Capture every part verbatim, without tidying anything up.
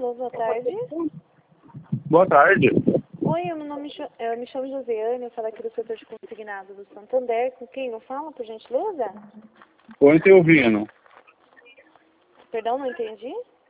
Alô, boa tarde. Boa tarde. Oi, eu, meu nome, eu me chamo Josiane, eu falo aqui do setor de consignado do Santander. Com quem eu falo, por gentileza? Oi, Teovino. Perdão, não entendi?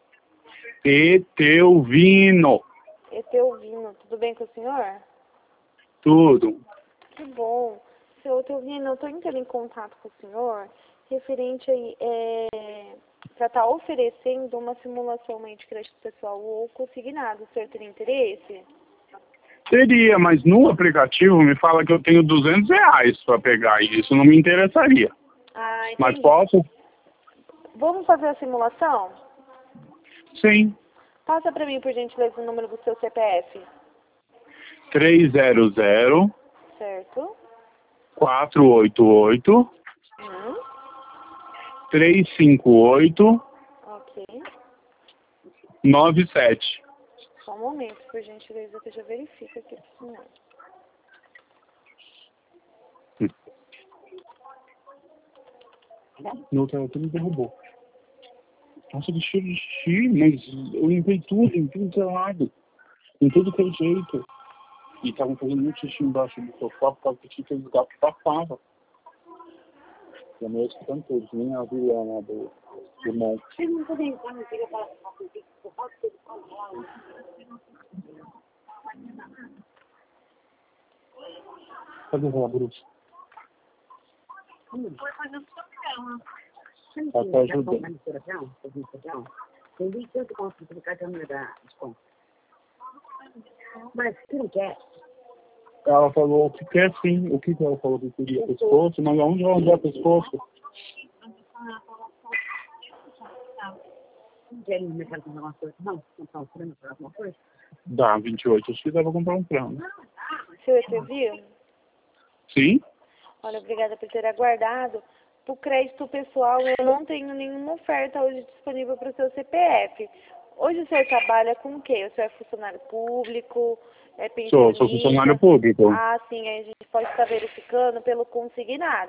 Eteuvino. Eteuvino, tudo bem com o senhor? Tudo. Que bom. Seu Eteuvino, eu estou entrando em contato com o senhor referente aí, é, para estar oferecendo uma simulação de crédito pessoal ou consignado. O senhor teria interesse? Teria, mas no aplicativo me fala que eu tenho duzentos reais para pegar e isso não me interessaria. Ah, entendi. Mas posso? Vamos fazer a simulação? Sim. Passa para mim, por gentileza, o número do seu C P F. três zero zero, Certo. quatro oito oito, Hum. três cinco oito, Ok. nove sete. Só um momento, por gentileza, que eu já verifico aqui pro senhor. Meu telefone me derrubou. Nossa, que cheiro de xixi, mas eu limpei tudo, em tudo que é lado. Em tudo que é jeito. E estavam fazendo muito xixi embaixo do sofá por causa que aqueles gatos papavam. E a mulher escutando tudo, nem a Juliana do irmão. Cadê a bruxa? Tá te ajudando. Mas você não quer? Ela falou que quer sim. O que que ela falou que queria? Pescoço? Mas aonde ela dá pescoço? Não quer ir no mercado comprar uma coisa? Não, comprar um frango para alguma coisa? Dá, vinte e oito. Acho que dá pra comprar um frango. Seu Etevio? Sim? Olha, obrigada por ter aguardado. Para o crédito pessoal, eu não tenho nenhuma oferta hoje disponível para o seu C P F. Hoje o senhor trabalha com o quê? O senhor é funcionário público? É Sou, pensionista? sou funcionário público. Ah, sim, aí a gente pode estar verificando pelo consignado.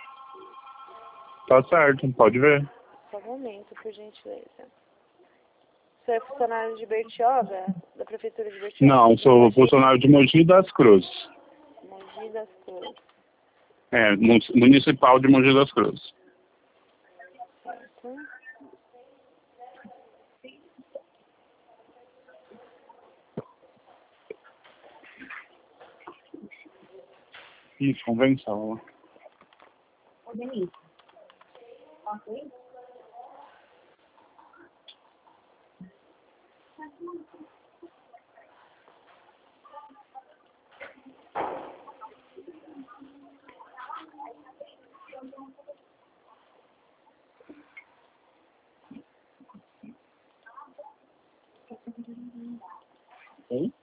Tá certo, pode ver. Só um momento, por gentileza. O senhor é funcionário de Bertioga? Da Prefeitura de Bertioga? Não, sou funcionário de Mogi das Cruzes. Mogi das Cruzes. É, municipal de Mogi das Cruzes. Certo. Isso, convenção. Ô, Denise. Ok? Sim?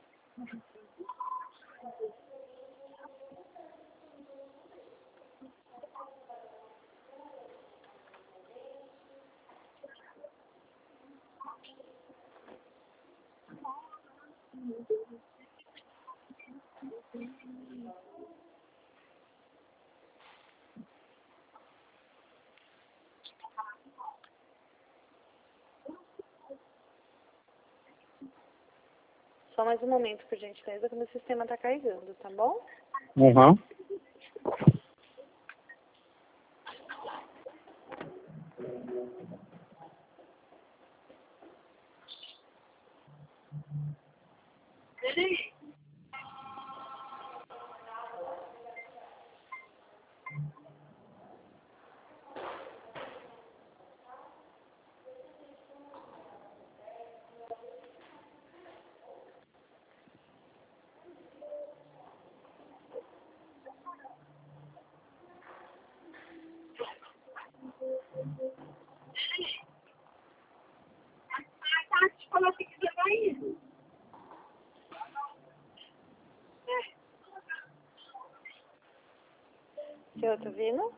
Só mais um momento, por gentileza, que o meu sistema está carregando, tá bom? Uhum. Senhor, tá vendo?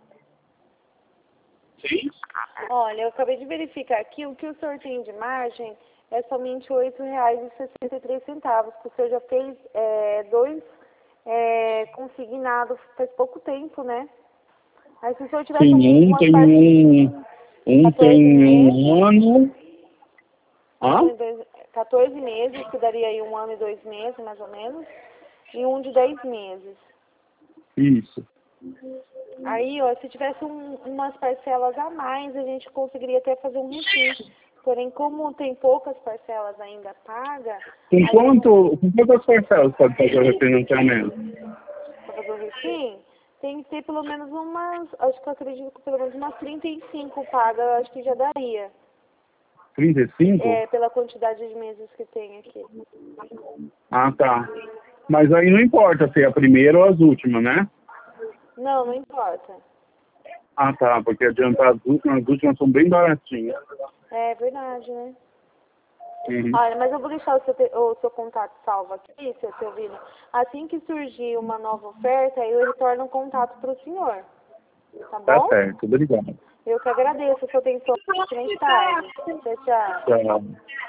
Sim? Olha, eu acabei de verificar aqui, o que o senhor tem de margem é somente oito reais e sessenta e três centavos, que o senhor já fez é, dois é, consignados faz pouco tempo, né? Aí se o senhor tivesse Sim, um alguma tem parte... um... Um quatorze tem meses. um ano... Um Hã? e dois, quatorze meses, que daria aí um ano e dois meses, mais ou menos, e um de dez meses. Isso. Aí, ó, se tivesse um, umas parcelas a mais, a gente conseguiria até fazer um refis. Porém, como tem poucas parcelas ainda pagas... Com, quanto, com quantas parcelas pode fazer o refinanciamento? Para fazer o refis, tem que ter pelo menos umas... Acho que eu acredito que pelo menos umas trinta e cinco pagas, acho que já daria. trinta e cinco? É, pela quantidade de meses que tem aqui. Ah, tá. Mas aí não importa se é a primeira ou as últimas, né? Não, não importa. Ah, tá, porque adiantar as últimas, as últimas são bem baratinhas. É verdade, né? Uhum. Olha, mas eu vou deixar o seu, te- o seu contato salvo aqui, seu Teovino. Assim que surgir uma nova oferta, eu retorno um contato para o senhor. Tá Tá bom? certo, obrigado. Eu que agradeço a sua atenção. Excelente tarde. Tchau, tchau. Tchau.